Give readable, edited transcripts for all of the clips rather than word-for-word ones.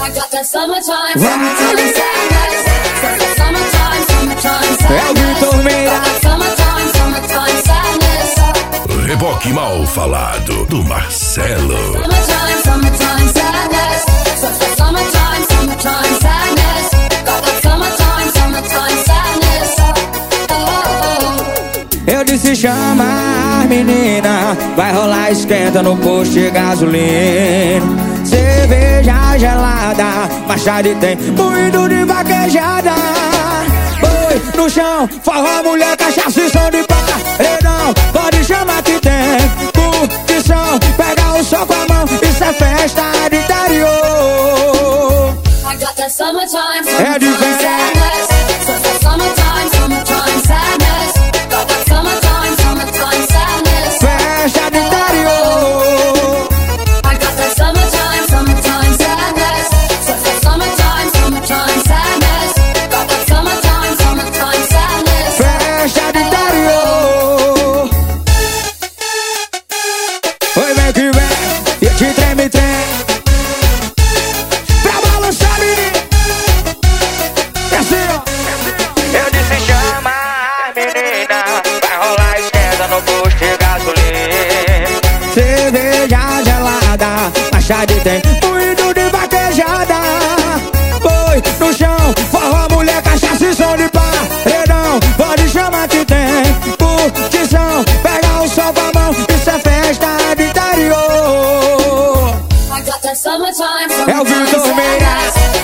É o Vitor Meira. Reboque mal falado do Marcelo. Eu disse chama, menina, vai rolar esquenta no posto de gasolina. Cerveja gelada, mais tarde tem moído de vaquejada. Boi no chão, forró, mulher, cachaça e som de paredão. Pode chamar que tem curtição, pega o sol com a mão, isso é festa de interior. É de festa de interior. Festa de interior. Oi, vem que vem, e te treme, treme. Pra balançar, menino. E assim, ó. Eu disse chama, menina, vai rolar esquenta no posto de gasolina. Cerveja gelada, mais tarde tem moído de vaquejada. Boi no chão, forró, mulher, cachaça e som de paredão. Pode chamar que tem curtição, pega o sol com a mão, isso é festa de interior. É o Vitor Meira.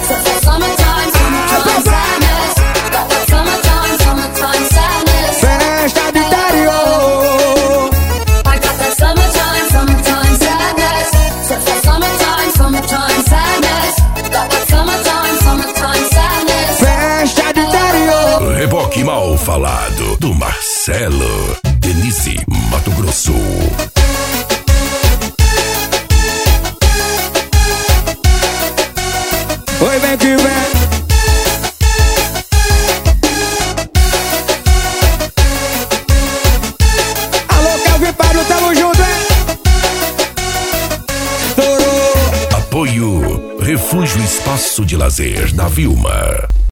Festa de interior. Festa de interior. Reboque mal falado do Marcelo. Denise, Mato Grosso. Oi, vem que vem. Alô, Calvin Pablo, tamo junto, hein? Estourou. Apoio Refúgio Espaço de Lazer da Vilma.